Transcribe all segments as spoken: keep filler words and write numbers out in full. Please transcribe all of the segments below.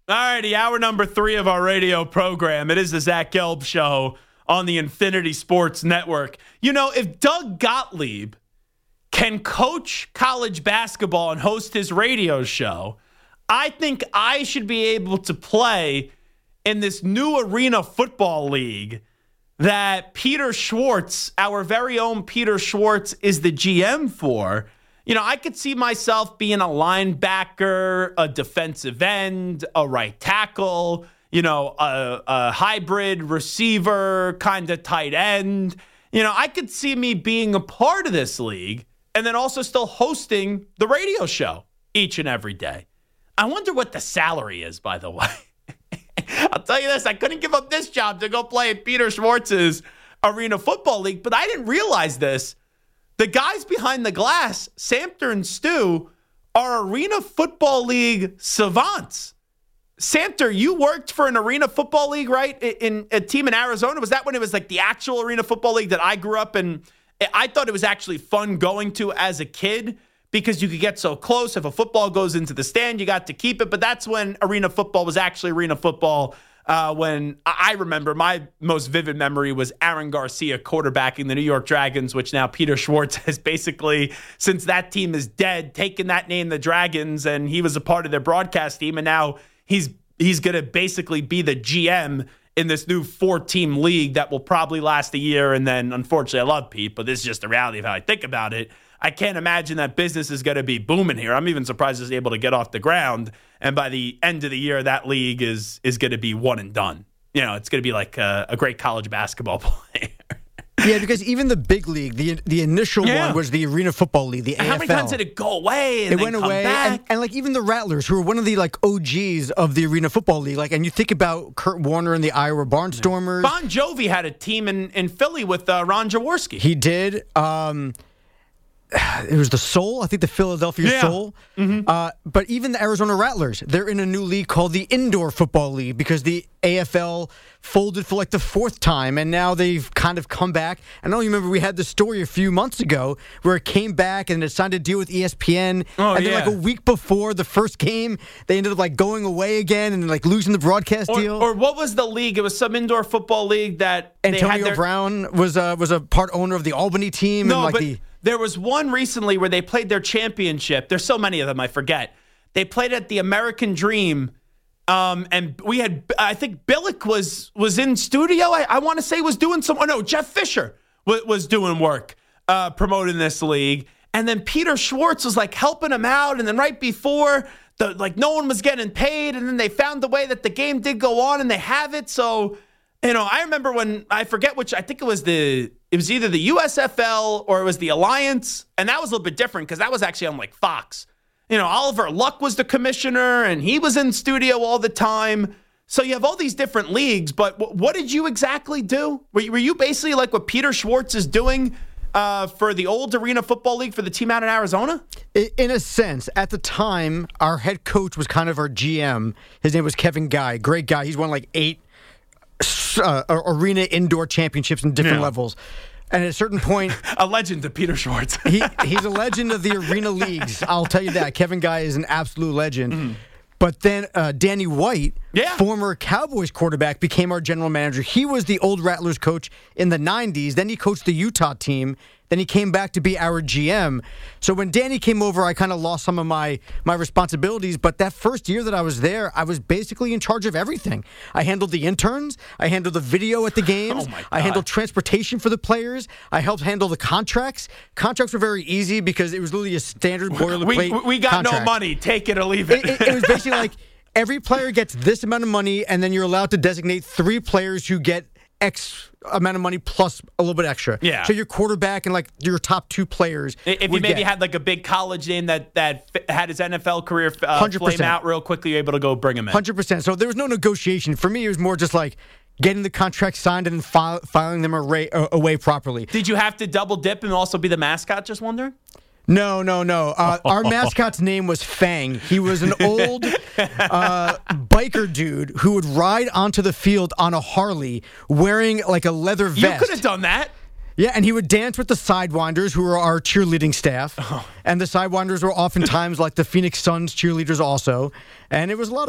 righty, hour number three of our radio program. It is the Zach Gelb Show on the Infinity Sports Network. You know, if Doug Gottlieb can coach college basketball and host his radio show, I think I should be able to play in this new Arena Football League that Peter Schwartz, our very own Peter Schwartz, is the G M for. You know, I could see myself being a linebacker, a defensive end, a right tackle, you know, a, a hybrid receiver, kind of tight end. You know, I could see me being a part of this league and then also still hosting the radio show each and every day. I wonder what the salary is, by the way. I'll tell you this, I couldn't give up this job to go play in Peter Schwartz's Arena Football League, but I didn't realize this. The guys behind the glass, Samter and Stu, are Arena Football League savants. Samter, you worked for an Arena Football League, right? In, in a team in Arizona. Was that when it was like the actual Arena Football League that I grew up in? I thought it was actually fun going to as a kid because you could get so close. If a football goes into the stand, you got to keep it. But that's when Arena Football was actually Arena Football. Uh, when I remember, my most vivid memory was Aaron Garcia quarterbacking the New York Dragons, which now Peter Schwartz has basically, since that team is dead, taken that name, the Dragons, and he was a part of their broadcast team. And now he's he's going to basically be the G M in this new four-team league that will probably last a year. And then, unfortunately, I love Pete, but this is just the reality of how I think about it. I can't imagine that business is going to be booming here. I'm even surprised it's able to get off the ground. And by the end of the year, that league is is going to be one and done. You know, it's going to be like a, a great college basketball player. Yeah, because even the big league, the the initial yeah. one was the Arena Football League, the A F L. How many times did it go away and it then went come away, back? And, and like even the Rattlers, who were one of the like O Gs of the Arena Football League, like, and you think about Kurt Warner and the Iowa Barnstormers. Bon Jovi had a team in, in Philly with uh, Ron Jaworski. He did. Um, it was the Soul, I think the Philadelphia yeah. Soul. Mm-hmm. Uh, but even the Arizona Rattlers, they're in a new league called the Indoor Football League because the A F L folded for like the fourth time, and now they've kind of come back. I know you remember we had the story a few months ago where it came back and it signed a deal with E S P N. Oh, and then yeah. like a week before the first game, they ended up like going away again and like losing the broadcast or, deal. Or what was the league? It was some indoor football league that Antonio they had their... Brown was uh, was a part owner of the Albany team. No, and like but the there was one recently where they played their championship. There's so many of them, I forget. They played at the American Dream, um, and we had, I think Billick was was in studio. I, I want to say was doing some, oh no, Jeff Fisher was, was doing work uh, promoting this league. And then Peter Schwartz was like helping him out. And then right before, the like no one was getting paid. And then they found the way that the game did go on and they have it. So, you know, I remember when, I forget which, I think it was the, it was either the U S F L or it was the Alliance. And that was a little bit different because that was actually on like Fox. You know, Oliver Luck was the commissioner and he was in studio all the time. So you have all these different leagues, but w- what did you exactly do? Were you, were you basically like what Peter Schwartz is doing uh, for the old Arena Football League for the team out in Arizona? In a sense, at the time, our head coach was kind of our G M. His name was Kevin Guy. Great guy. He's won like eight uh, arena indoor championships in different yeah. levels. And at a certain point... a legend to Peter Schwartz. he, he's a legend of the arena leagues. I'll tell you that. Kevin Guy is an absolute legend. Mm. But then uh, Danny White, yeah. former Cowboys quarterback, became our general manager. He was the old Rattlers coach in the nineties. Then he coached the Utah team. Then he came back to be our G M. So when Danny came over, I kind of lost some of my, my responsibilities. But that first year that I was there, I was basically in charge of everything. I handled the interns. I handled the video at the games. Oh my God. I handled transportation for the players. I helped handle the contracts. Contracts were very easy because it was literally a standard boilerplate we, we got contract. No money. Take it or leave it. It, it, it was basically like every player gets this amount of money, and then you're allowed to designate three players who get X amount of money plus a little bit extra. Yeah. So your quarterback and like your top two players. If you maybe get. had like a big college name that that had his N F L career uh, flame out real quickly, you're able to go bring him in. one hundred percent. So there was no negotiation. For me, it was more just like getting the contract signed and file, filing them array, uh, away properly. Did you have to double dip and also be the mascot? Just wondering. No, no, no. Uh, our mascot's name was Fang. He was an old uh, biker dude who would ride onto the field on a Harley wearing like a leather vest. You could have done that. Yeah, and he would dance with the Sidewinders, who were our cheerleading staff. Oh. And the Sidewinders were oftentimes like the Phoenix Suns cheerleaders also. And it was a lot of fun.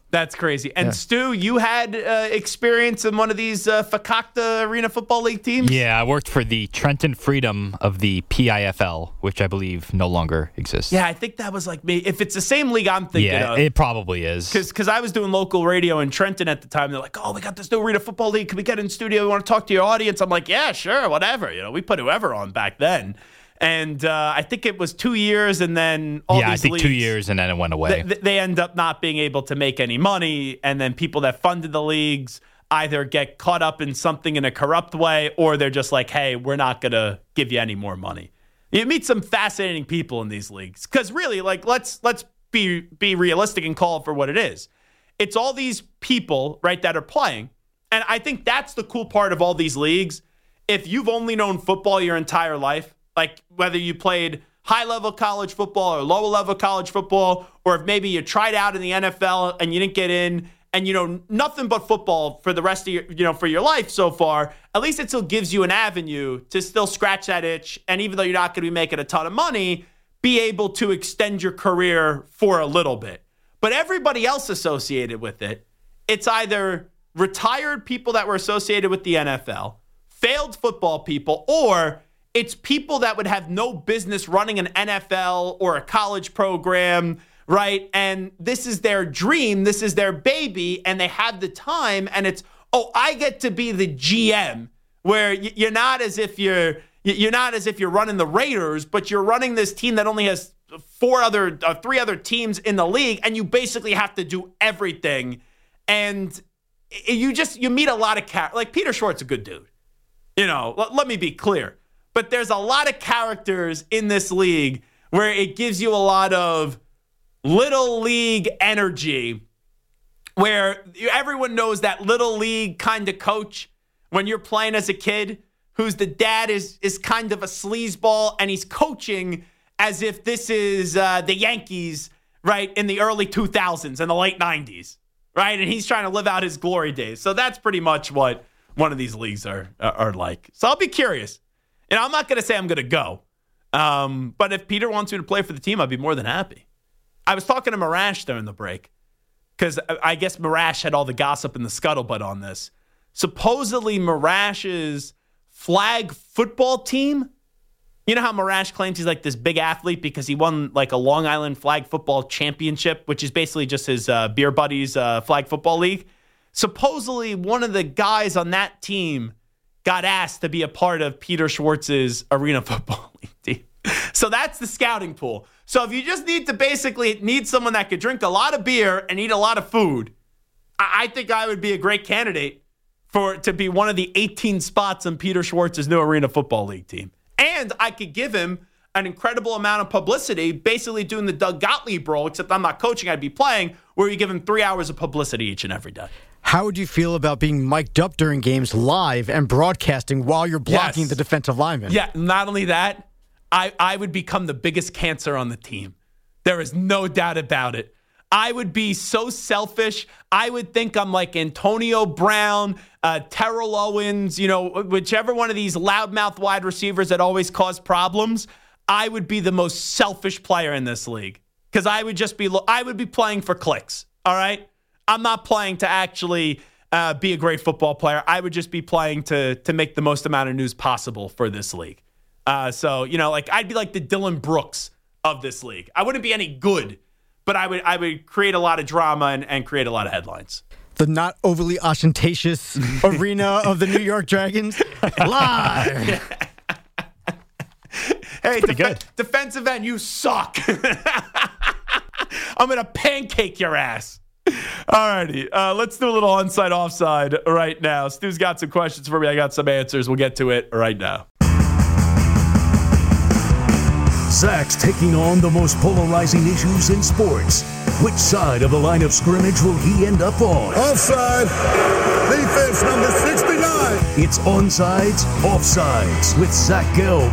That's crazy. And Yeah. Stu, you had uh, experience in one of these uh, Fakakta Arena Football League teams? Yeah, I worked for the Trenton Freedom of the P I F L, which I believe no longer exists. Yeah, I think that was like me. If it's the same league I'm thinking yeah, of. it probably is. Because I was doing local radio in Trenton at the time. They're like, oh, we got this new Arena Football League. Can we get in studio? We want to talk to your audience. I'm like, yeah, sure, whatever. You know, we put whoever on back then. And uh, I think it was two years and then all yeah, these I think leagues, two years and then it went away. They, they end up not being able to make any money. And then people that funded the leagues either get caught up in something in a corrupt way or they're just like, hey, we're not going to give you any more money. You meet some fascinating people in these leagues. Because really, like, let's let's be be realistic and call it for what it is. It's all these people, right, that are playing. And I think that's the cool part of all these leagues. If you've only known football your entire life, like whether you played high-level college football or lower-level college football, or if maybe you tried out in the N F L and you didn't get in and you know nothing but football for the rest of your, you know, for your life so far, at least it still gives you an avenue to still scratch that itch. And even though you're not going to be making a ton of money, be able to extend your career for a little bit. But everybody else associated with it, it's either retired people that were associated with the N F L, failed football people, or it's people that would have no business running an N F L or a college program, right? And this is their dream. This is their baby. And they have the time. And it's, oh, I get to be the G M, where you're not as if you're, you're not as if you're running the Raiders, but you're running this team that only has four other, uh, three other teams in the league. And you basically have to do everything. And you just, you meet a lot of characters. Like Peter Schwartz, a good dude. You know, let, let me be clear. But there's a lot of characters in this league where it gives you a lot of little league energy, where everyone knows that little league kind of coach when you're playing as a kid, who's the dad is is kind of a sleazeball, and he's coaching as if this is uh, the Yankees, right, in the early two thousands and the late nineties, right? And he's trying to live out his glory days. So that's pretty much what one of these leagues are are like. So I'll be curious. And I'm not going to say I'm going to go. Um, but if Peter wants me to play for the team, I'd be more than happy. I was talking to Marash during the break because I guess Marash had all the gossip and the scuttlebutt on this. Supposedly Marash's flag football team, you know how Marash claims he's like this big athlete because he won like a Long Island flag football championship, which is basically just his uh, beer buddies uh, flag football league. Supposedly one of the guys on that team got asked to be a part of Peter Schwartz's Arena Football League team. So that's the scouting pool. So if you just need to basically need someone that could drink a lot of beer and eat a lot of food, I, I think I would be a great candidate for to be one of the eighteen spots on Peter Schwartz's new Arena Football League team. And I could give him an incredible amount of publicity, basically doing the Doug Gottlieb role, except I'm not coaching, I'd be playing, where you give him three hours of publicity each and every day. How would you feel about being mic'd up during games live and broadcasting while you're blocking Yes. the defensive lineman? Yeah, not only that, I, I would become the biggest cancer on the team. There is no doubt about it. I would be so selfish. I would think I'm like Antonio Brown, uh, Terrell Owens, you know, whichever one of these loudmouth wide receivers that always cause problems. I would be the most selfish player in this league because I would just be, I would be playing for clicks. All right. I'm not playing to actually uh, be a great football player. I would just be playing to to make the most amount of news possible for this league. Uh, so, you know, like I'd be like the Dylan Brooks of this league. I wouldn't be any good, but I would I would create a lot of drama and, and create a lot of headlines. The not overly ostentatious arena of the New York Dragons. Live. Hey, pretty def- good. defensive end, you suck. I'm going to pancake your ass. All righty, uh, let's do a little onside offside right now. Stu's got some questions for me. I got some answers. We'll get to it right now. Zach's taking on the most polarizing issues in sports. Which side of the line of scrimmage will he end up on? Offside. Defense number sixty-nine. It's Onsides, Offsides with Zach Gelb.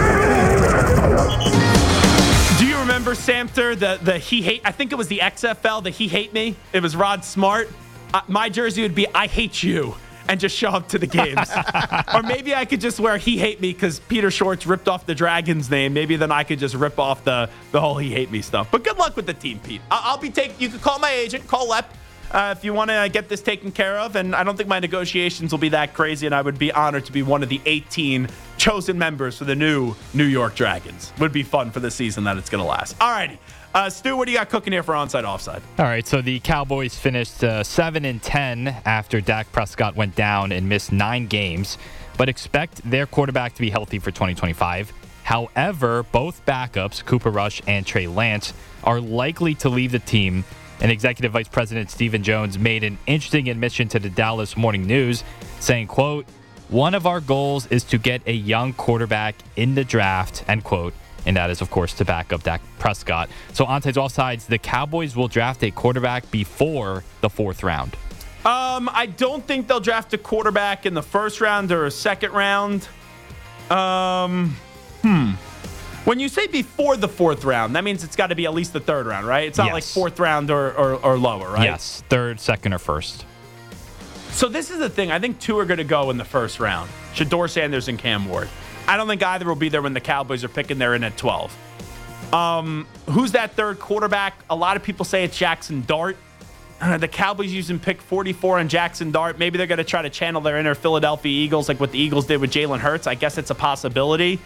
Do you remember, Samter, the, the he hate, I think it was the X F L, the he hate me? It was Rod Smart. Uh, my jersey would be I hate you and just show up to the games. Or maybe I could just wear he hate me because Peter Schwartz ripped off the Dragons name. Maybe then I could just rip off the, the whole he hate me stuff. But good luck with the team, Pete. I- I'll be taking, you can call my agent, call Lep. uh, if you want to get this taken care of. And I don't think my negotiations will be that crazy, and I would be honored to be one of the eighteen chosen members for the new New York Dragons. Would be fun for the season that it's going to last. All righty. Uh, Stu, what do you got cooking here for onside offside? All right, so the Cowboys finished uh, seven and ten after Dak Prescott went down and missed nine games, but expect their quarterback to be healthy for twenty twenty-five. However, both backups, Cooper Rush and Trey Lance, are likely to leave the team. And Executive Vice President Stephen Jones made an interesting admission to the Dallas Morning News, saying, quote, "One of our goals is to get a young quarterback in the draft," end quote. And that is, of course, to back up Dak Prescott. So onsides, offsides, the Cowboys will draft a quarterback before the fourth round. Um, I don't think they'll draft a quarterback in the first round or a second round. Um, hmm. When you say before the fourth round, that means it's got to be at least the third round, right? It's not Yes. like fourth round or, or, or lower, right? Yes, third, second, or first. So this is the thing. I think two are going to go in the first round. Shedeur Sanders and Cam Ward. I don't think either will be there when the Cowboys are picking. They're in at twelve. Um, who's that third quarterback? A lot of people say it's Jackson Dart. Uh, the Cowboys using pick forty-four on Jackson Dart. Maybe they're going to try to channel their inner Philadelphia Eagles like what the Eagles did with Jalen Hurts. I guess it's a possibility.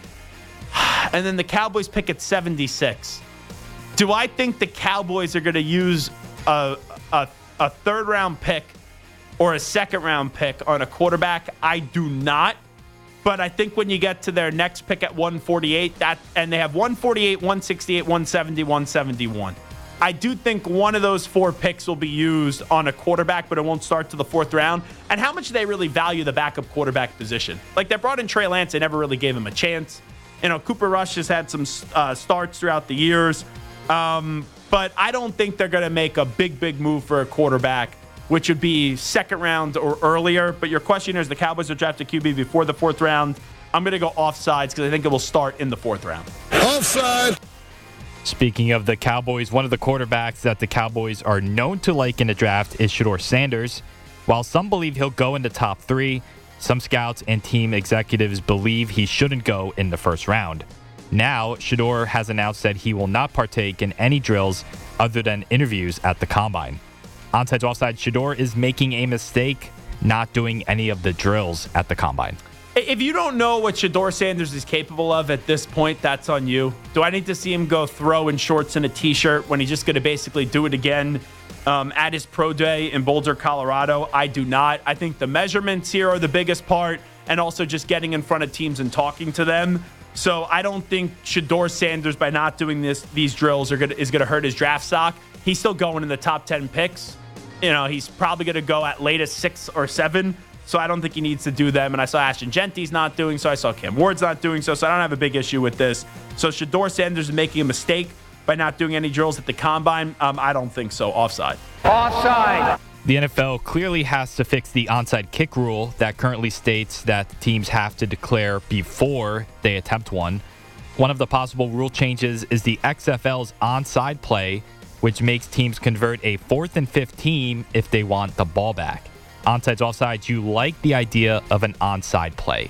And then the Cowboys pick at seventy-six. Do I think the Cowboys are going to use a, a, a third-round pick or a second-round pick on a quarterback? I do not. But I think when you get to their next pick at one forty-eight, that and they have one forty-eight, one sixty-eight, one seventy, one seventy-one. I do think one of those four picks will be used on a quarterback, but it won't start to the fourth round. And how much do they really value the backup quarterback position? Like, they brought in Trey Lance. They never really gave him a chance. You know, Cooper Rush has had some uh, starts throughout the years. Um, but I don't think they're going to make a big, big move for a quarterback, which would be second round or earlier. But your question is, the Cowboys will draft a Q B before the fourth round. I'm going to go offsides because I think it will start in the fourth round. Offside. Speaking of the Cowboys, one of the quarterbacks that the Cowboys are known to like in the draft is Shedeur Sanders. While some believe he'll go in the top three, some scouts and team executives believe he shouldn't go in the first round. Now, Shedeur has announced that he will not partake in any drills other than interviews at the Combine. Onside, offside, Shedeur is making a mistake not doing any of the drills at the Combine. If you don't know what Shedeur Sanders is capable of at this point, that's on you. Do I need to see him go throw in shorts and a T-shirt when he's just going to basically do it again um, at his pro day in Boulder, Colorado? I do not. I think the measurements here are the biggest part, and also just getting in front of teams and talking to them. So I don't think Shedeur Sanders, by not doing this, these drills, are gonna, is going to hurt his draft stock. He's still going in the top ten picks. You know, he's probably going to go at latest six or seven. So I don't think he needs to do them. And I saw Ashton Genty's not doing so. I saw Cam Ward's not doing so. So I don't have a big issue with this. So Shedeur Sanders is making a mistake by not doing any drills at the Combine. Um, I don't think so. Offside. Offside. The N F L clearly has to fix the onside kick rule that currently states that teams have to declare before they attempt one. One of the possible rule changes is the X F L's onside play, which makes teams convert a fourth and fifteen if they want the ball back. Onsides, offsides, you like the idea of an onside play?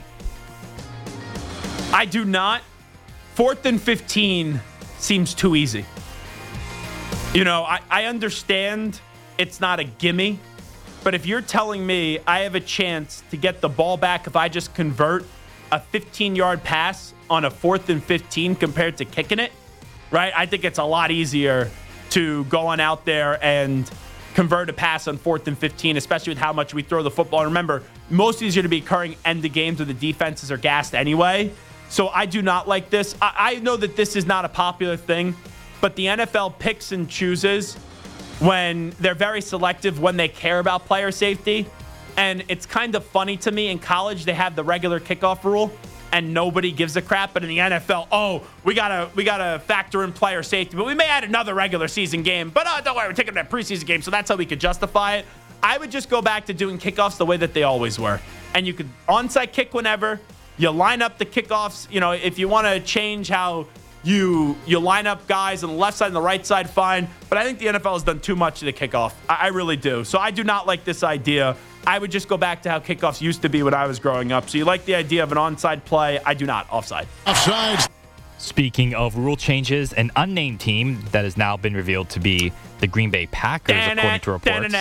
I do not. Fourth and fifteen seems too easy. You know, I, I understand it's not a gimme, but if you're telling me I have a chance to get the ball back if I just convert a fifteen-yard pass on a fourth and fifteen compared to kicking it, right? I think it's a lot easier to go on out there and convert a pass on fourth and fifteen, especially with how much we throw the football. And remember, most of these are going to be occurring end of games where the defenses are gassed anyway. So I do not like this. I, I know that this is not a popular thing, but the N F L picks and chooses when they're very selective when they care about player safety. And it's kind of funny to me. In college, they have the regular kickoff rule, and nobody gives a crap. But in the N F L, oh, we gotta we gotta factor in player safety. But we may add another regular season game. But oh, don't worry, we're taking that preseason game, so that's how we could justify it. I would just go back to doing kickoffs the way that they always were, and you could onside kick whenever. You line up the kickoffs. You know, if you want to change how you you line up guys on the left side and the right side, fine. But I think the N F L has done too much to the kickoff. I, I really do. So I do not like this idea. I would just go back to how kickoffs used to be when I was growing up. So you like the idea of an onside play. I do not. Offside. Offside. Speaking of rule changes, an unnamed team that has now been revealed to be the Green Bay Packers, according to reports.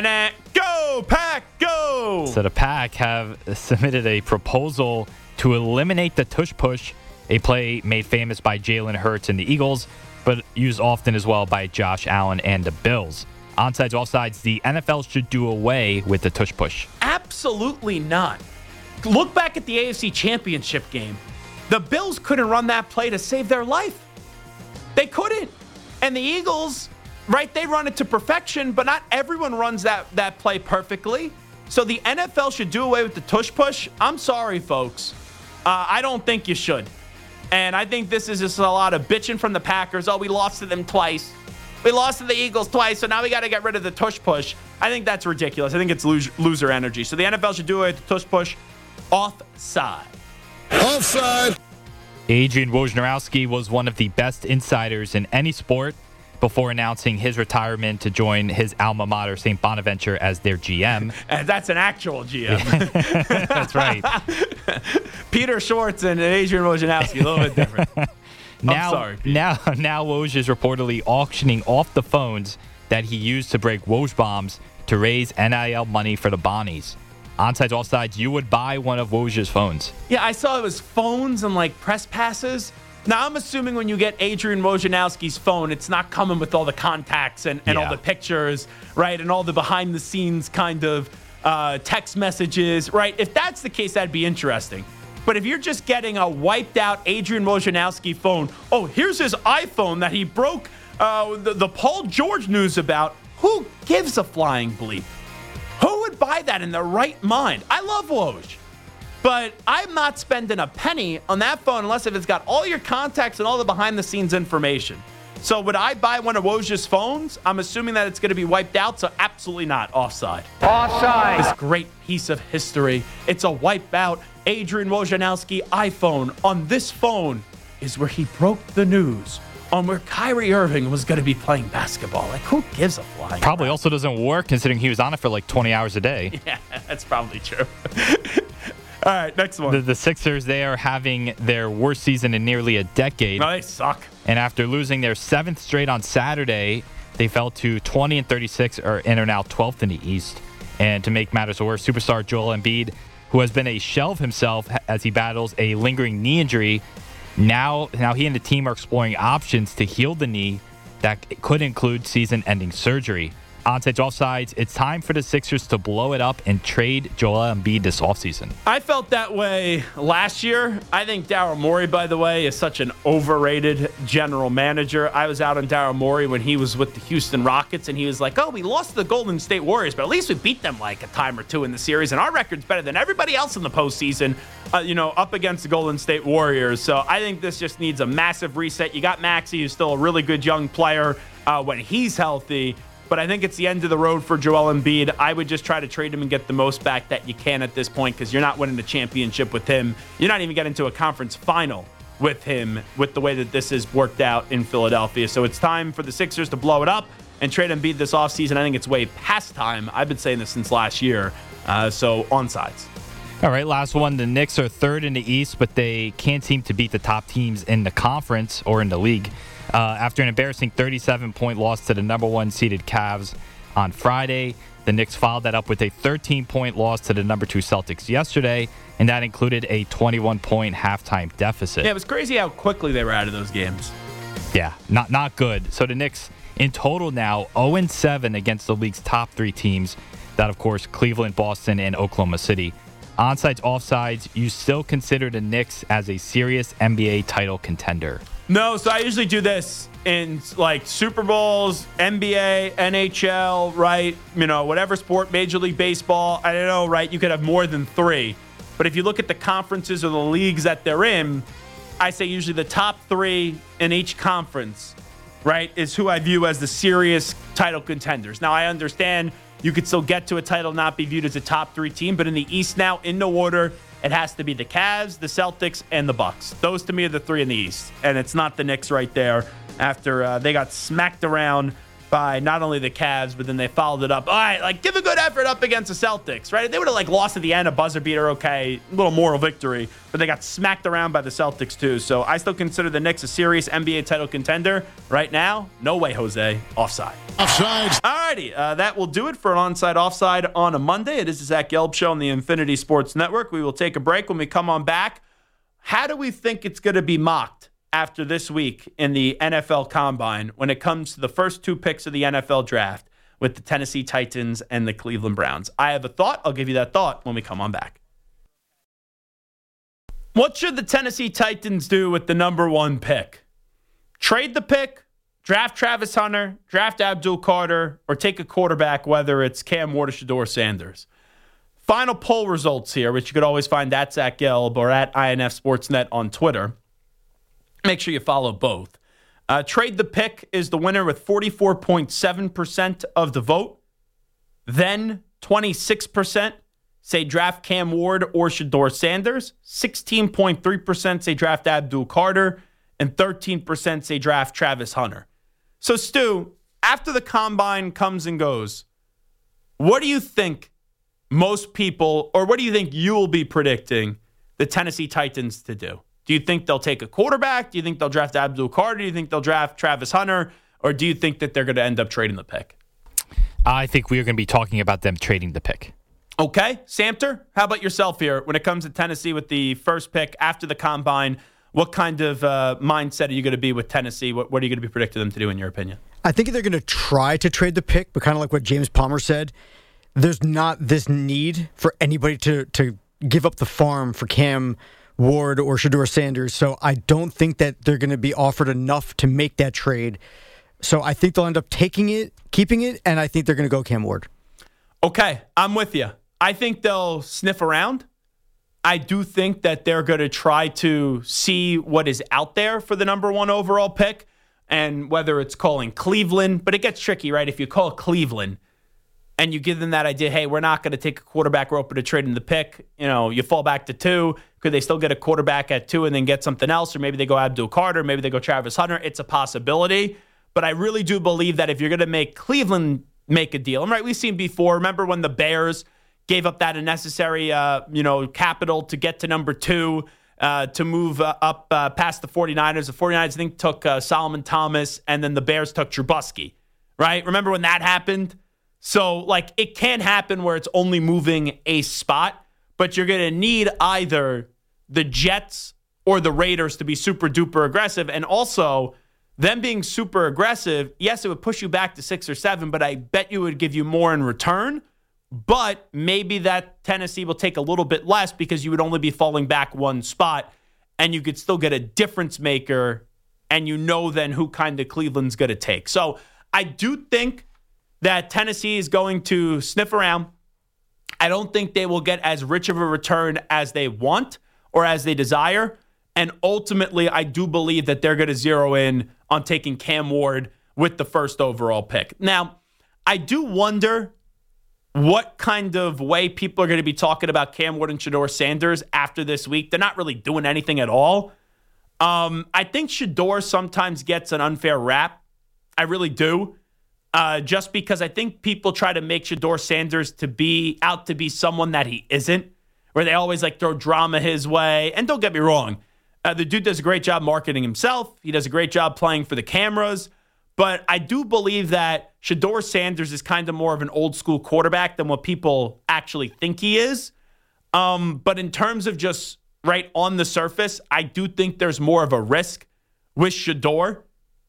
Go, Pack, go! So the Pack have submitted a proposal to eliminate the tush push, a play made famous by Jalen Hurts and the Eagles, but used often as well by Josh Allen and the Bills. Onsides, offsides, the N F L should do away with the tush push. Absolutely not. Look back at the A F C Championship game. The Bills couldn't run that play to save their life. They couldn't. And the Eagles, right, they run it to perfection, but not everyone runs that, that play perfectly. So the N F L should do away with the tush push. I'm sorry, folks. Uh, I don't think you should. And I think this is just a lot of bitching from the Packers. Oh, we lost to them twice. We lost to the Eagles twice, so now we got to get rid of the tush push. I think that's ridiculous. I think it's loser, loser energy. So the N F L should do away with the tush push. Offside. Offside. Adrian Wojnarowski was one of the best insiders in any sport before announcing his retirement to join his alma mater, Saint Bonaventure, as their G M. And that's an actual G M. That's right. Peter Schwartz and Adrian Wojnarowski, a little bit different. Now, I'm sorry, Pete. now, now Woj is reportedly auctioning off the phones that he used to break Woj bombs to raise N I L money for the Bonnies. Onsides, offsides, you would buy one of Woj's phones. Yeah, I saw it was phones and like press passes. Now, I'm assuming when you get Adrian Wojnarowski's phone, it's not coming with all the contacts and, and Yeah. all the pictures, right? And all the behind the scenes kind of uh, text messages, right? If that's the case, that'd be interesting. But if you're just getting a wiped out Adrian Wojnarowski phone, oh, here's his iPhone that he broke uh, the, the Paul George news about, who gives a flying bleep? Who would buy that in their right mind? I love Woj, but I'm not spending a penny on that phone unless if it's got all your contacts and all the behind-the-scenes information. So would I buy one of Woj's phones? I'm assuming that it's going to be wiped out, so absolutely not. Offside. Offside. This great piece of history. It's a wipe out Adrian Wojnarowski iPhone. On this phone is where he broke the news on where Kyrie Irving was going to be playing basketball. Like, who gives a flying Probably crap? also doesn't work considering he was on it for like twenty hours a day. Yeah, that's probably true. All right, next one. The, the Sixers, they are having their worst season in nearly a decade. No, they suck. And after losing their seventh straight on Saturday, they fell to twenty and thirty-six, or, and are now twelfth in the East. And to make matters worse, superstar Joel Embiid, who has been a shell of himself as he battles a lingering knee injury, now, now he and the team are exploring options to heal the knee that could include season-ending surgery. Onsides, offsides, it's time for the Sixers to blow it up and trade Joel Embiid this offseason. I felt that way last year. I think Daryl Morey, by the way, is such an overrated general manager. I was out on Daryl Morey when he was with the Houston Rockets, and he was like, oh, we lost to the Golden State Warriors, but at least we beat them like a time or two in the series, and our record's better than everybody else in the postseason, uh, you know, up against the Golden State Warriors. So I think this just needs a massive reset. You got Maxey, who's still a really good young player uh, when he's healthy. But I think it's the end of the road for Joel Embiid. I would just try to trade him and get the most back that you can at this point, because you're not winning the championship with him. You're not even getting to a conference final with him with the way that this has worked out in Philadelphia. So it's time for the Sixers to blow it up and trade Embiid this offseason. I think it's way past time. I've been saying this since last year. Uh, so onsides. All right, last one. The Knicks are third in the East, but they can't seem to beat the top teams in the conference or in the league. Uh, after an embarrassing thirty-seven point loss to the number one seeded Cavs on Friday, the Knicks followed that up with a thirteen point loss to the number two Celtics yesterday, and that included a twenty-one point halftime deficit. Yeah, it was crazy how quickly they were out of those games. Yeah, not not good. So the Knicks in total now oh and seven against the league's top three teams. That, of course, Cleveland, Boston, and Oklahoma City. Onsides, offsides, you still consider the Knicks as a serious N B A title contender? No, so I usually do this in like Super Bowls, N B A, N H L, right? You know, whatever sport, Major League Baseball. I don't know, right? You could have more than three. But if you look at the conferences or the leagues that they're in, I say usually the top three in each conference, right, is who I view as the serious title contenders. Now, I understand you could still get to a title, not be viewed as a top three team, but in the East now, in no order, it has to be the Cavs, the Celtics, and the Bucks. Those, to me, are the three in the East. And it's not the Knicks right there after uh, they got smacked around by not only the Cavs, but then they followed it up. All right, like give a good effort up against the Celtics, right? If they would have like lost at the end, a buzzer beater, okay, a little moral victory, but they got smacked around by the Celtics too. So I still consider the Knicks a serious N B A title contender. Right now, no way, Jose. Offside. Offside. All righty, uh, that will do it for an onside offside on a Monday. It is the Zach Gelb Show on the Infinity Sports Network. We will take a break. When we come on back, how do we think it's going to be mocked after this week in the N F L Combine when it comes to the first two picks of the N F L Draft with the Tennessee Titans and the Cleveland Browns? I have a thought. I'll give you that thought when we come on back. What should the Tennessee Titans do with the number one pick? Trade the pick, draft Travis Hunter, draft Abdul Carter, or take a quarterback, whether it's Cam Ward or Shedeur Sanders? Final poll results here, which you could always find at Zach Gelb or at I N F Sportsnet on Twitter. Make sure you follow both. Uh, Trade the Pick is the winner with forty-four point seven percent of the vote. Then twenty-six percent say draft Cam Ward or Shedeur Sanders. sixteen point three percent say draft Abdul Carter. And thirteen percent say draft Travis Hunter. So, Stu, after the Combine comes and goes, what do you think most people, or what do you think you will be predicting the Tennessee Titans to do? Do you think they'll take a quarterback? Do you think they'll draft Abdul Carter? Do you think they'll draft Travis Hunter? Or do you think that they're going to end up trading the pick? I think we are going to be talking about them trading the pick. Okay. Samter, how about yourself here? When it comes to Tennessee with the first pick after the Combine, what kind of uh, mindset are you going to be with Tennessee? What, what are you going to be predicting them to do, in your opinion? I think they're going to try to trade the pick, but kind of like what James Palmer said, there's not this need for anybody to, to give up the farm for Cam Ward or Shedeur Sanders, so I don't think that they're going to be offered enough to make that trade. So I think they'll end up taking it, keeping it, and I think they're going to go Cam Ward. Okay, I'm with you. I think they'll sniff around. I do think that they're going to try to see what is out there for the number one overall pick, and whether it's calling Cleveland, but it gets tricky, right? If you call Cleveland and you give them that idea, hey, we're not going to take a quarterback, we're open to trading the pick, you know, you fall back to two. Could they still get a quarterback at two and then get something else? Or maybe they go Abdul Carter, maybe they go Travis Hunter. It's a possibility. But I really do believe that if you're going to make Cleveland make a deal, and right, we've seen before, remember when the Bears gave up that unnecessary, uh, you know, capital to get to number two, uh, to move uh, up uh, past the 49ers. The 49ers, I think, took uh, Solomon Thomas, and then the Bears took Trubisky, right? Remember when that happened? So, like, it can happen where it's only moving a spot, but you're going to need either the Jets or the Raiders to be super duper aggressive. And also, them being super aggressive, yes, it would push you back to six or seven, but I bet you it would give you more in return. But maybe that Tennessee will take a little bit less because you would only be falling back one spot, and you could still get a difference maker, and you know then who kind of Cleveland's going to take. So I do think that Tennessee is going to sniff around. I don't think they will get as rich of a return as they want or as they desire. And ultimately, I do believe that they're going to zero in on taking Cam Ward with the first overall pick. Now, I do wonder what kind of way people are going to be talking about Cam Ward and Shedeur Sanders after this week. They're not really doing anything at all. Um, I think Shedeur sometimes gets an unfair rap. I really do. Uh, just because I think people try to make Shedeur Sanders to be out to be someone that he isn't, where they always like throw drama his way. And don't get me wrong, uh, the dude does a great job marketing himself. He does a great job playing for the cameras. But I do believe that Shedeur Sanders is kind of more of an old school quarterback than what people actually think he is. Um, but in terms of just right on the surface, I do think there's more of a risk with Shedeur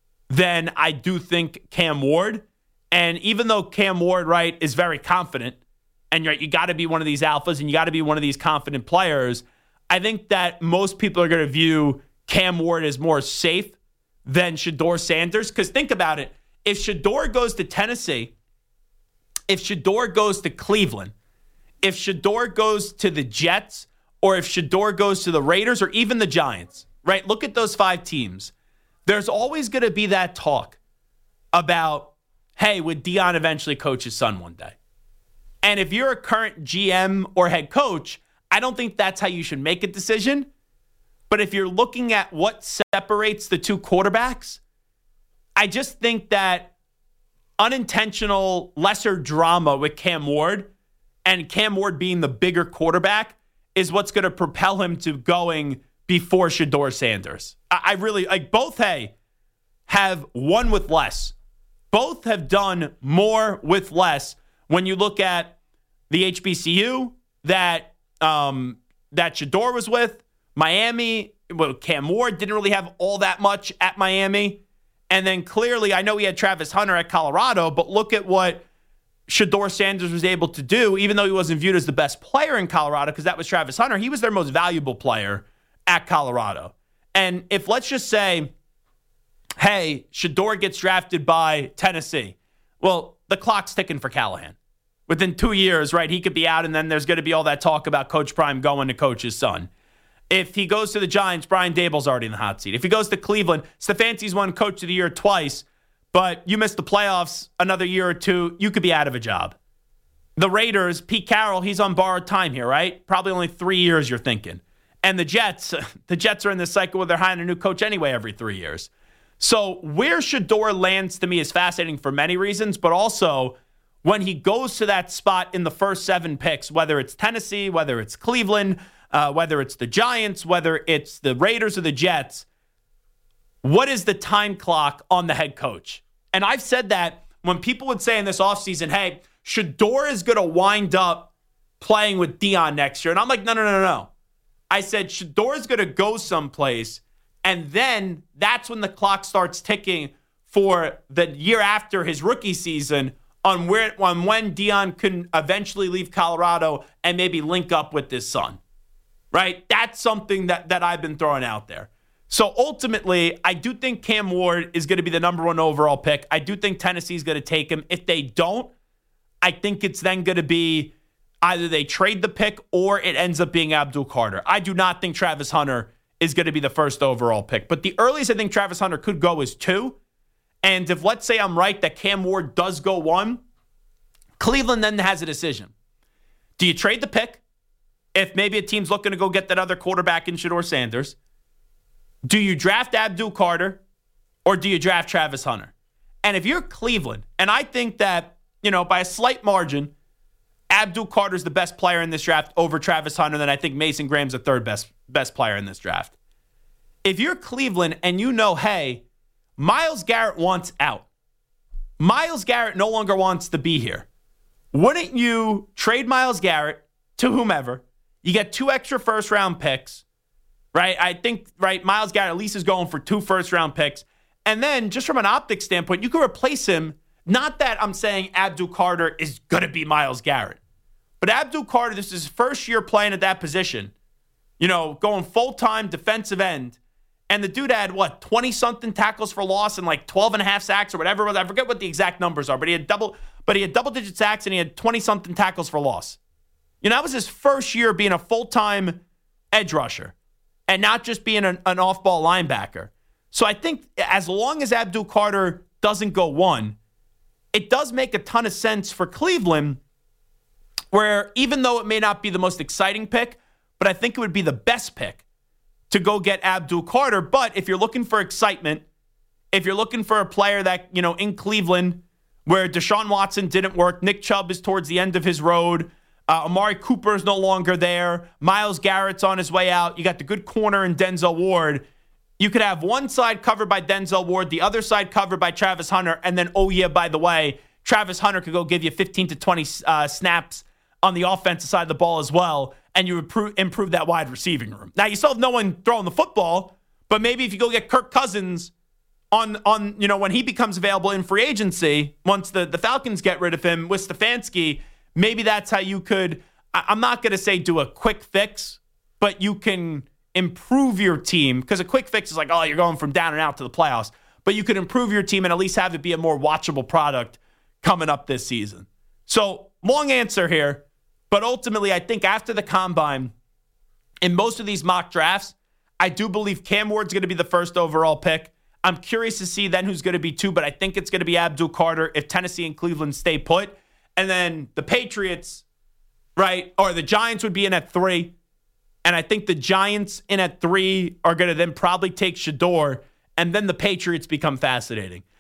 than I do think Cam Ward. And even though Cam Ward, right, is very confident, and right, you got to be one of these alphas and you got to be one of these confident players, I think that most people are going to view Cam Ward as more safe than Shedeur Sanders. Because think about it. If Shedeur goes to Tennessee, if Shedeur goes to Cleveland, if Shedeur goes to the Jets, or if Shedeur goes to the Raiders or even the Giants, right? Look at those five teams. There's always going to be that talk about, hey, would Deion eventually coach his son one day? And if you're a current G M or head coach, I don't think that's how you should make a decision. But if you're looking at what separates the two quarterbacks, I just think that unintentional, lesser drama with Cam Ward, and Cam Ward being the bigger quarterback is what's going to propel him to going before Shedeur Sanders. I, I really, like, both, hey, have won with less. Both have done more with less when you look at the H B C U that um, that Shedeur was with. Miami, well, Cam Ward didn't really have all that much at Miami. And then clearly, I know he had Travis Hunter at Colorado, but look at what Shedeur Sanders was able to do, even though he wasn't viewed as the best player in Colorado, because that was Travis Hunter. He was their most valuable player at Colorado. And if, let's just say, hey, Shedeur gets drafted by Tennessee, well, the clock's ticking for Callahan. Within two years, right, he could be out, and then there's going to be all that talk about Coach Prime going to coach his son. If he goes to the Giants, Brian Dable's already in the hot seat. If he goes to Cleveland, Stefanski's won Coach of the Year twice, but you missed the playoffs another year or two, you could be out of a job. The Raiders, Pete Carroll, he's on borrowed time here, right? Probably only three years, you're thinking. And the Jets, the Jets are in this cycle where they're hiring a new coach anyway every three years. So where Shedeur lands to me is fascinating for many reasons, but also when he goes to that spot in the first seven picks, whether it's Tennessee, whether it's Cleveland, uh, whether it's the Giants, whether it's the Raiders or the Jets, what is the time clock on the head coach? And I've said that when people would say in this offseason, hey, Shedeur is going to wind up playing with Deion next year. And I'm like, no, no, no, no. I said Shedeur is going to go someplace, and then that's when the clock starts ticking for the year after his rookie season on where on when Deion can eventually leave Colorado and maybe link up with his son. Right? That's something that, that I've been throwing out there. So ultimately, I do think Cam Ward is going to be the number one overall pick. I do think Tennessee is going to take him. If they don't, I think it's then going to be either they trade the pick or it ends up being Abdul Carter. I do not think Travis Hunter is going to be the first overall pick. But the earliest I think Travis Hunter could go is two. And if, let's say I'm right, that Cam Ward does go one, Cleveland then has a decision. Do you trade the pick? If maybe a team's looking to go get that other quarterback in Shedeur Sanders, do you draft Abdul Carter or do you draft Travis Hunter? And if you're Cleveland, and I think that, you know, by a slight margin, Abdul Carter's the best player in this draft over Travis Hunter, then I think Mason Graham's the third best best player in this draft. If you're Cleveland and you know, hey, Myles Garrett wants out. Myles Garrett no longer wants to be here. Wouldn't you trade Myles Garrett to whomever? You get two extra first-round picks, right? I think, right, Myles Garrett at least is going for two first-round picks. And then just from an optics standpoint, you can replace him. Not that I'm saying Abdul Carter is going to be Myles Garrett. But Abdul Carter, this is his first year playing at that position. You know, going full-time defensive end. And the dude had, what, twenty-something tackles for loss and like twelve and a half sacks or whatever. I forget what the exact numbers are, but he had double, but he had double-digit sacks and he had twenty-something tackles for loss. You know, that was his first year being a full-time edge rusher and not just being an, an off-ball linebacker. So I think as long as Abdul Carter doesn't go one, it does make a ton of sense for Cleveland, where even though it may not be the most exciting pick, but I think it would be the best pick to go get Abdul Carter. But if you're looking for excitement, if you're looking for a player that, you know, in Cleveland, where Deshaun Watson didn't work, Nick Chubb is towards the end of his road, Uh, Amari Cooper is no longer there. Myles Garrett's on his way out. You got the good corner in Denzel Ward. You could have one side covered by Denzel Ward, the other side covered by Travis Hunter, and then, oh yeah, by the way, Travis Hunter could go give you fifteen to twenty uh, snaps on the offensive side of the ball as well, and you improve, improve that wide receiving room. Now, you still have no one throwing the football, but maybe if you go get Kirk Cousins on, on you know, when he becomes available in free agency, once the, the Falcons get rid of him with Stefanski, maybe that's how you could, I'm not going to say do a quick fix, but you can improve your team, because a quick fix is like, oh, you're going from down and out to the playoffs, but you could improve your team and at least have it be a more watchable product coming up this season. So, long answer here, but ultimately I think after the combine, in most of these mock drafts, I do believe Cam Ward's going to be the first overall pick. I'm curious to see then who's going to be two, but I think it's going to be Abdul Carter if Tennessee and Cleveland stay put. And then the Patriots, right, or the Giants would be in at three. And I think the Giants in at three are going to then probably take Shedeur. And then the Patriots become fascinating.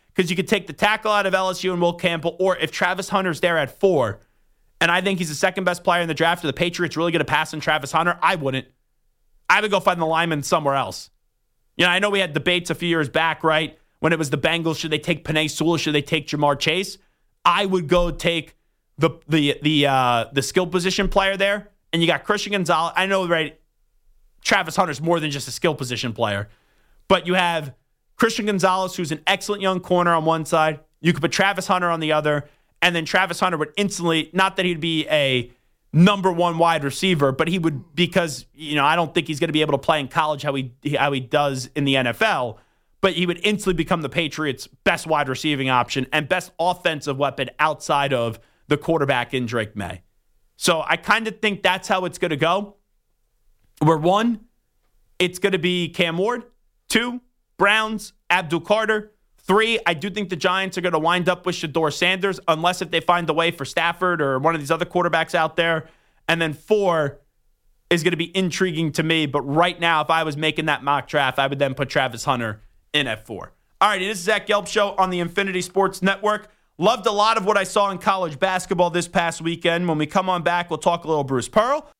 because you could take the tackle out of L S U and Will Campbell, or if Travis Hunter's there at four, and I think he's the second best player in the draft, are the Patriots really going to pass on Travis Hunter? I wouldn't. I would go find the lineman somewhere else. You know, I know we had debates a few years back, right? When it was the Bengals, should they take Penei Sewell? Should they take Jamar Chase? I would go take the the the uh, the skill position player there. And you got Christian Gonzalez. I know, right, Travis Hunter's more than just a skill position player. But you have Christian Gonzalez, who's an excellent young corner on one side. You could put Travis Hunter on the other. And then Travis Hunter would instantly, not that he'd be a number one wide receiver, but he would, because, you know, I don't think he's going to be able to play in college how he how he does in the N F L, but he would instantly become the Patriots' best wide receiving option and best offensive weapon outside of the quarterback in Drake May. So I kind of think that's how it's going to go. Where one, it's going to be Cam Ward. Two, Browns, Abdul Carter. Three, I do think the Giants are going to wind up with Shedeur Sanders, unless if they find a way for Stafford or one of these other quarterbacks out there. And then four is going to be intriguing to me. But right now, if I was making that mock draft, I would then put Travis Hunter in at four. All right, this is Zach Gelb Show on the Infinity Sports Network. Loved a lot of what I saw in college basketball this past weekend. When we come on back, we'll talk a little Bruce Pearl.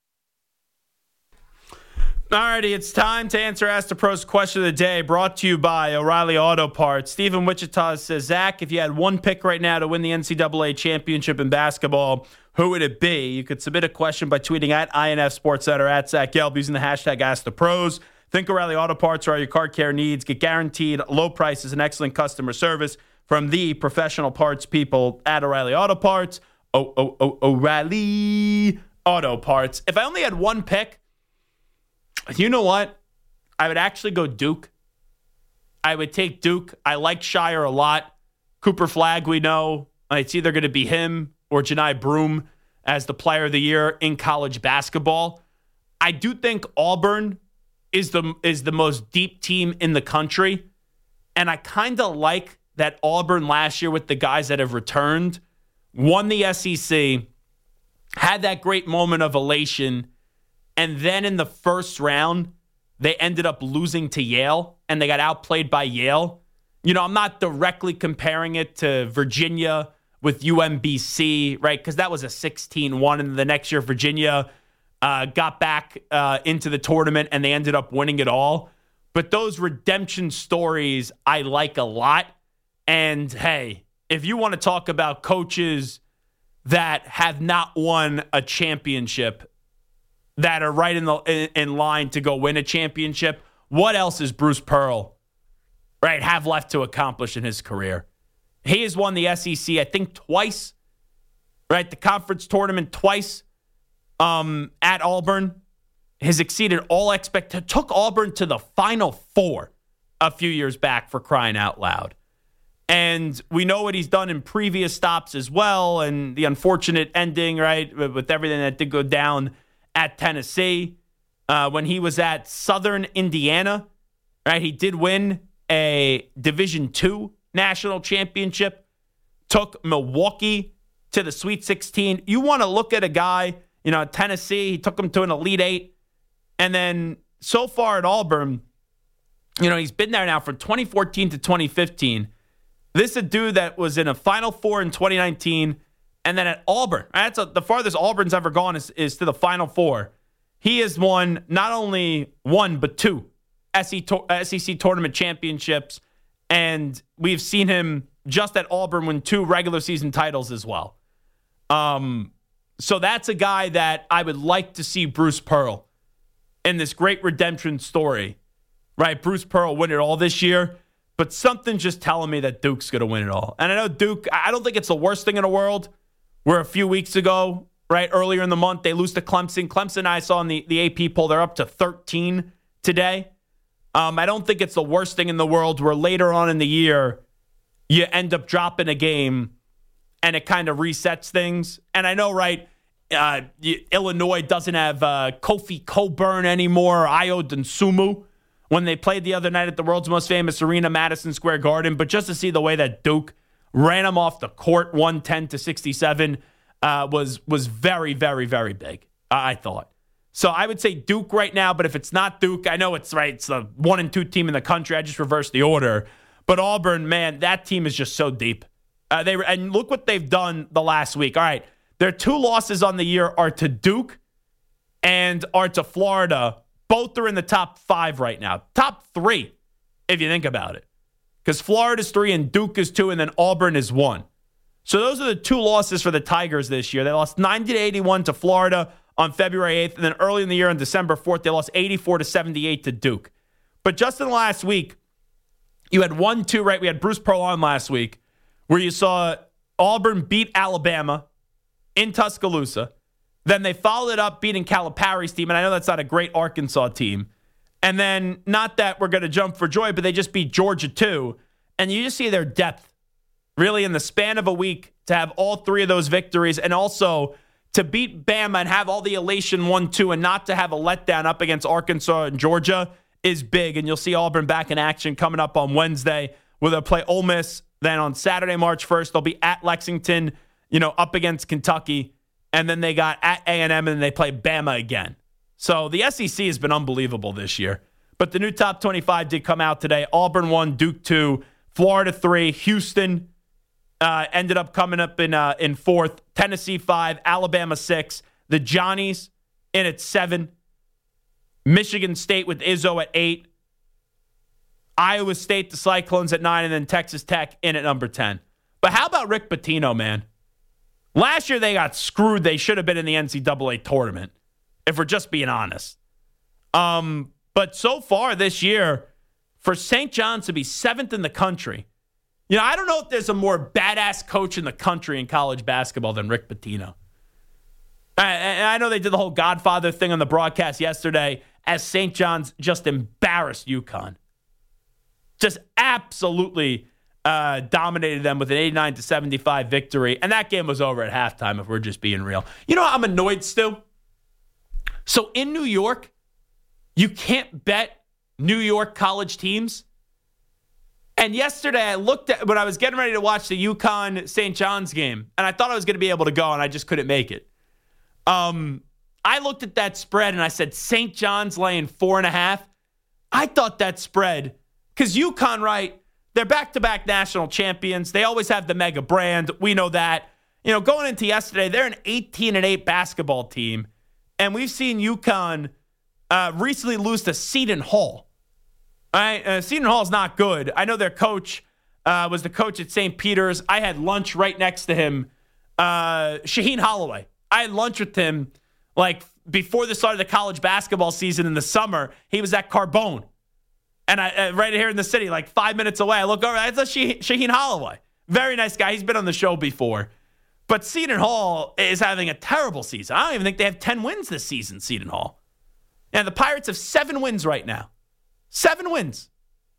Alrighty, it's time to answer Ask the Pros question of the day, brought to you by O'Reilly Auto Parts. Stephen Wichita says, Zach, if you had one pick right now to win the N C double A championship in basketball, who would it be? You could submit a question by tweeting at I N F Sports Center at Zach Gelb using the hashtag Ask the Pros. Think O'Reilly Auto Parts are all your car care needs. Get guaranteed low prices and excellent customer service from the professional parts people at O'Reilly Auto Parts. Oh, oh, oh, O'Reilly Auto Parts. If I only had one pick, you know what? I would actually go Duke. I would take Duke. I like Shire a lot. Cooper Flagg, we know. It's either going to be him or Janai Broome as the player of the year in college basketball. I do think Auburn is the is the most deep team in the country. And I kind of like that Auburn last year with the guys that have returned, won the S E C, had that great moment of elation. And then in the first round, they ended up losing to Yale, and they got outplayed by Yale. You know, I'm not directly comparing it to Virginia with U M B C, right? Because that was a sixteen one, and the next year Virginia uh, got back uh, into the tournament, and they ended up winning it all. But those redemption stories I like a lot. And, hey, if you want to talk about coaches that have not won a championship, that are right in the in, in line to go win a championship, what else is Bruce Pearl, right, have left to accomplish in his career? He has won the S E C, I think, twice, right? The conference tournament twice um, at Auburn. Has exceeded all expectations. Took Auburn to the Final Four a few years back, for crying out loud. And we know what he's done in previous stops as well, and the unfortunate ending, right, with everything that did go down at Tennessee. Uh, when he was at Southern Indiana, right, he did win a Division two national championship, took Milwaukee to the Sweet sixteen. You want to look at a guy, you know, at Tennessee, he took him to an Elite Eight. And then so far at Auburn, you know, he's been there now from twenty fourteen to twenty fifteen. This is a dude that was in a Final Four in twenty nineteen. And then at Auburn, right, that's a, the farthest Auburn's ever gone is, is to the Final Four. He has won not only one, but two S E C tournament championships. And we've seen him just at Auburn win two regular season titles as well. Um, so that's a guy that I would like to see Bruce Pearl in this great redemption story, right? Bruce Pearl win it all this year, but something's just telling me that Duke's going to win it all. And I know Duke, I don't think it's the worst thing in the world. Where a few weeks ago, right, earlier in the month, they lose to Clemson. Clemson, I saw in the, the A P poll, they're up to thirteen today. Um, I don't think it's the worst thing in the world where later on in the year, you end up dropping a game and it kind of resets things. And I know, right, uh, Illinois doesn't have uh, Kofi Coburn anymore, or Ayo Dosunmu, when they played the other night at the world's most famous arena, Madison Square Garden. But just to see the way that Duke ran him off the court, one ten to sixty-seven, uh, was was very, very, very big, I thought. So I would say Duke right now, but if it's not Duke, I know it's right. It's the one and two team in the country. I just reversed the order. But Auburn, man, that team is just so deep. Uh, they and look what they've done the last week. All right, their two losses on the year are to Duke and are to Florida. Both are in the top five right now. Top three, if you think about it. Because Florida's three and Duke is two, and then Auburn is one. So those are the two losses for the Tigers this year. They lost ninety to eighty-one to Florida on February eighth, and then early in the year on December fourth, they lost eighty-four to seventy-eight to Duke. But just in the last week, you had one, two, right? We had Bruce Pearl on last week, where you saw Auburn beat Alabama in Tuscaloosa. Then they followed it up beating Calipari's team, and I know that's not a great Arkansas team. And then, not that we're going to jump for joy, but they just beat Georgia too. And you just see their depth, really, in the span of a week to have all three of those victories, and also to beat Bama and have all the elation one two, and not to have a letdown up against Arkansas and Georgia is big. And you'll see Auburn back in action coming up on Wednesday, where they'll play Ole Miss. Then on Saturday, March first, they'll be at Lexington, you know, up against Kentucky. And then they got at A and M, and they play Bama again. So the S E C has been unbelievable this year. But the new top twenty-five did come out today. Auburn one, Duke two, Florida three, Houston uh, ended up coming up in uh, in fourth, Tennessee five, Alabama six, the Johnnies in at seven, Michigan State with Izzo at eight, Iowa State, the Cyclones at nine, and then Texas Tech in at number ten. But how about Rick Pitino, man? Last year they got screwed. They should have been in the N C double A tournament, if we're just being honest. Um, but so far this year, for Saint John's to be seventh in the country, you know, I don't know if there's a more badass coach in the country in college basketball than Rick Pitino. And I know they did the whole Godfather thing on the broadcast yesterday as Saint John's just embarrassed UConn. Just absolutely uh, dominated them with an eighty-nine to seventy-five victory. And that game was over at halftime, if we're just being real. You know, I'm annoyed still. So in New York, you can't bet New York college teams. And yesterday I looked at when I was getting ready to watch the UConn Saint John's game, and I thought I was going to be able to go, and I just couldn't make it. Um, I looked at that spread, and I said, Saint John's laying four and a half. I thought that spread, because UConn, right, they're back-to-back national champions. They always have the mega brand. We know that. You know, going into yesterday, they're an eighteen and eight basketball team. And we've seen UConn uh, recently lose to Seton Hall. All right, uh, Seton Hall is not good. I know their coach uh, was the coach at Saint Peter's. I had lunch right next to him, uh, Shaheen Holloway. I had lunch with him like before the start of the college basketball season in the summer. He was at Carbone. And I, uh, right here in the city, like five minutes away, I look over. It's a Shaheen Holloway. Very nice guy. He's been on the show before. But Seton Hall is having a terrible season. I don't even think they have ten wins this season, Seton Hall. And the Pirates have seven wins right now. Seven wins.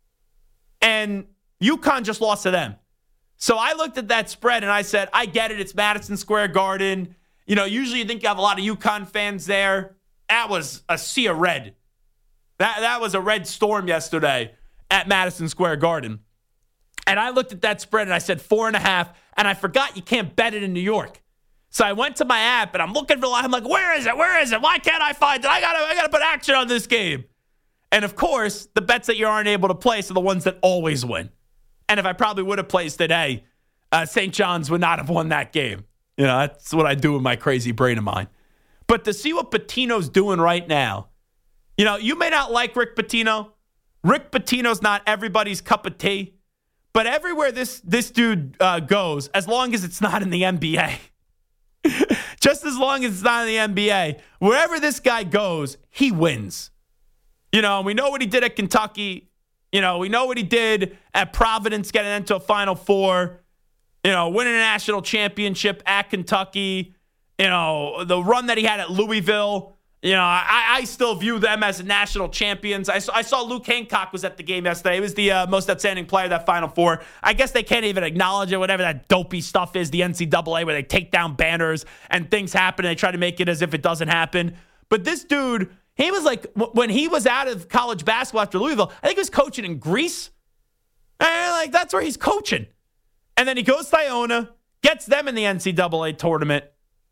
And UConn just lost to them. So I looked at that spread and I said, I get it. It's Madison Square Garden. You know, usually you think you have a lot of UConn fans there. That was a sea of red. That, that was a red storm yesterday at Madison Square Garden. And I looked at that spread and I said four and a half, and I forgot you can't bet it in New York. So I went to my app and I'm looking for, I'm like, where is it? Where is it? Why can't I find it? I gotta, I gotta put action on this game. And of course, the bets that you aren't able to place are the ones that always win. And if I probably would have placed today, uh, Saint John's would not have won that game. You know, that's what I do with my crazy brain of mine. But to see what Pitino's doing right now, you know, you may not like Rick Pitino. Rick Pitino's not everybody's cup of tea. But everywhere this this dude uh, goes, as long as it's not in the N B A, just as long as it's not in the N B A, wherever this guy goes, he wins. You know, we know what he did at Kentucky. You know, we know what he did at Providence, getting into a Final Four. You know, winning a national championship at Kentucky. You know, the run that he had at Louisville. You know, I, I still view them as national champions. I saw, I saw Luke Hancock was at the game yesterday. He was the uh, most outstanding player of that Final Four. I guess they can't even acknowledge it, whatever that dopey stuff is, the N C double A, where they take down banners and things happen and they try to make it as if it doesn't happen. But this dude, he was like, when he was out of college basketball after Louisville, I think he was coaching in Greece. And like, that's where he's coaching. And then he goes to Iona, gets them in the N C double A tournament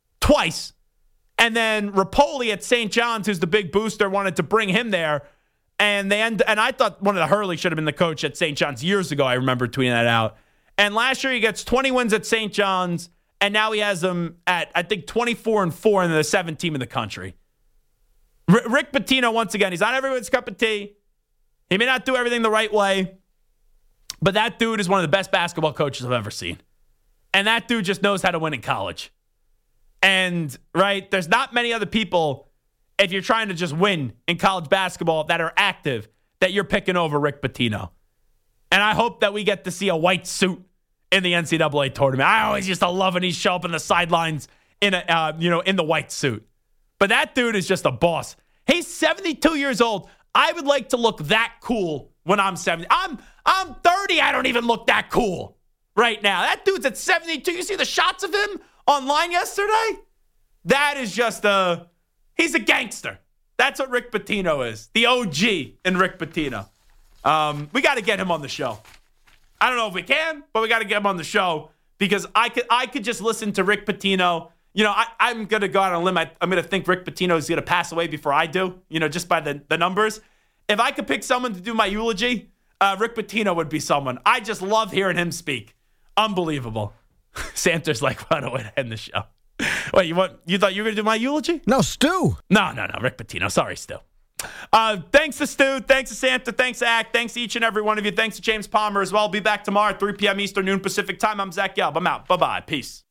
twice. And then Rapoli at Saint John's, who's the big booster, wanted to bring him there. And they end, and I thought one of the Hurley should have been the coach at Saint John's years ago. I remember tweeting that out. And last year he gets twenty wins at Saint John's, and now he has them at, I think, twenty-four and four, and they're the seventh team in the country. R- Rick Pitino, once again, he's not everyone's cup of tea. He may not do everything the right way, but that dude is one of the best basketball coaches I've ever seen. And that dude just knows how to win in college. And, right, there's not many other people, if you're trying to just win in college basketball that are active, that you're picking over Rick Pitino. And I hope that we get to see a white suit in the N C double A tournament. I always used to love when he show up in the sidelines in a, uh, you know, in the white suit. But that dude is just a boss. He's seventy-two years old. I would like to look that cool when I'm seventy. I'm I'm thirty. I don't even look that cool right now. That dude's at seventy-two. You see the shots of him online yesterday? That is just a... He's a gangster. That's what Rick Pitino is. The O G in Rick Pitino. Um, we got to get him on the show. I don't know if we can, but we got to get him on the show because I could I could just listen to Rick Pitino. You know, I, I'm going to go out on a limb. I, I'm going to think Rick Pitino is going to pass away before I do, you know, just by the, the numbers. If I could pick someone to do my eulogy, uh, Rick Pitino would be someone. I just love hearing him speak. Unbelievable. Santa's like, what a way to end the show. Wait, you want? You thought you were going to do my eulogy? No, Stu. No, no, no. Rick Pitino. Sorry, Stu. Uh, thanks to Stu. Thanks to Santa. Thanks to Ack. Thanks to each and every one of you. Thanks to James Palmer as well. I'll be back tomorrow at three p.m. Eastern, noon Pacific time. I'm Zach Gelb. I'm out. Bye-bye. Peace.